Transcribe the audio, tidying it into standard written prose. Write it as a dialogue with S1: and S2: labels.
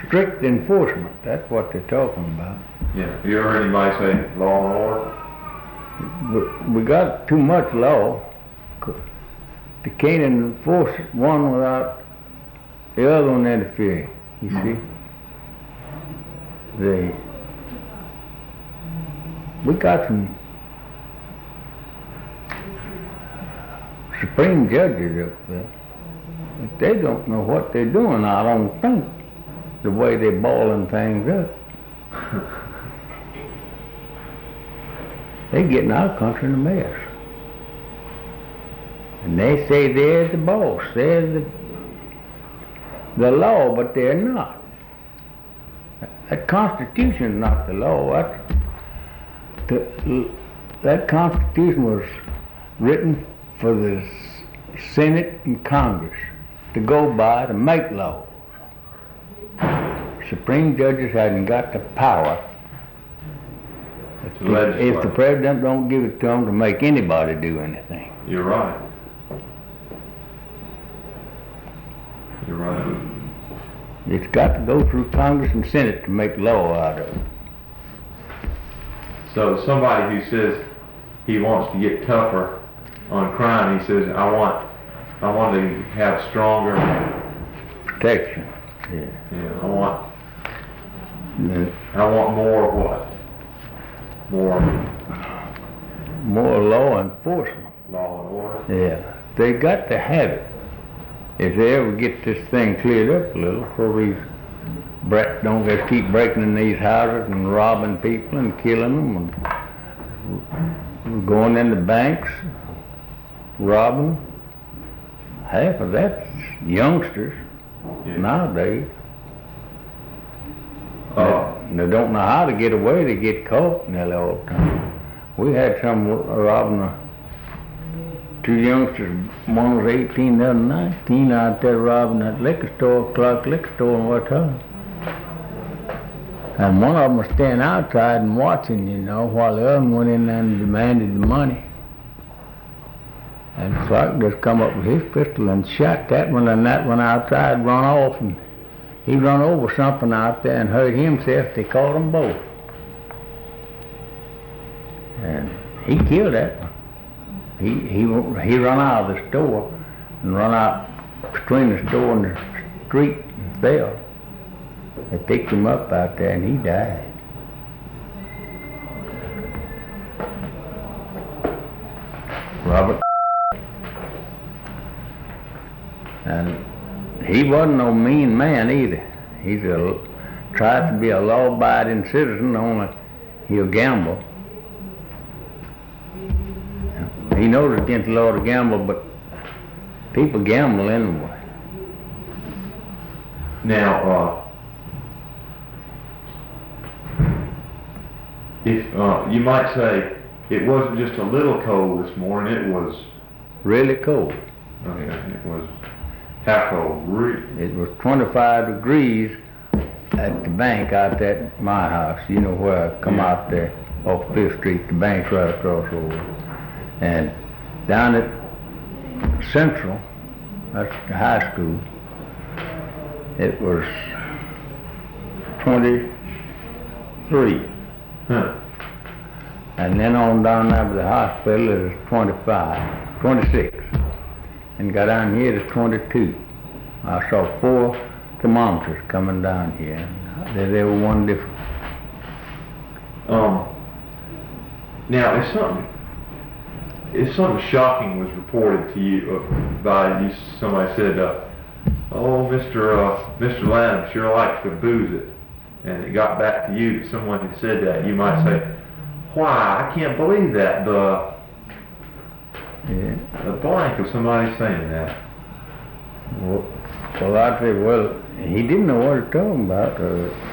S1: strict enforcement. That's what they're talking about.
S2: Yeah. Have you ever heard anybody say law and order?
S1: We got too much law. They can't enforce one without the other one interfering. You see, we got some supreme judges up there. But they don't know what they're doing, I don't think, the way they're balling things up. They're getting our country in a mess. And they say they're the boss, they're the law, but they're not. That Constitution's not the law. That Constitution was written for the Senate and Congress to go by to make laws. Supreme judges hadn't got the power if the president don't give it to them to make anybody do anything.
S2: You're right. You're right.
S1: It's got to go through Congress and Senate to make law out of it.
S2: So somebody who says he wants to get tougher on crime, he says, I want to have stronger
S1: protection. Yeah.
S2: I want more of what?
S1: More law enforcement.
S2: Law and order?
S1: Yeah. They got to have it. If they ever get this thing cleared up a little, so these brats don't just keep breaking in these houses and robbing people and killing them and going in the banks, robbing them. Half of that's youngsters nowadays. They don't know how to get away, they get caught nearly all the time. We had some robbing two youngsters, one was 18, the other 19, out there robbing that liquor store, Clark Liquor Store in Watauga. And one of them was standing outside and watching, while the other one went in there and demanded the money. And Clark just come up with his pistol and shot that one, and that one outside run off, and he run over something out there and hurt himself. They caught them both. And he killed that one. He run out of the store and run out between the store and the street and fell. They picked him up out there and he died. Robert. And he wasn't no mean man either. He's tried to be a law-abiding citizen, only he'll gamble. He knows it's against the law to gamble, but people gamble anyway.
S2: Now, if you might say it wasn't just a little cold this morning, it was
S1: really cold.
S2: Okay, it was how cold?
S1: It was 25 degrees at the bank out there at my house. You know where I come out there off 5th Street, the bank's right across over. And down at Central, that's the high school, it was 23.
S2: Huh.
S1: And then on down there by the hospital it was 26. And got down here it was 22. I saw 4 thermometers coming down here. They were one different.
S2: Now, if something shocking was reported to you by you, somebody said, "Oh, Mr. Lanham sure likes to booze it," and it got back to you that someone had said that, you might say, "Why? I can't believe that." The blank of somebody saying that.
S1: Well, I'd say, well, he didn't know what he was talking about.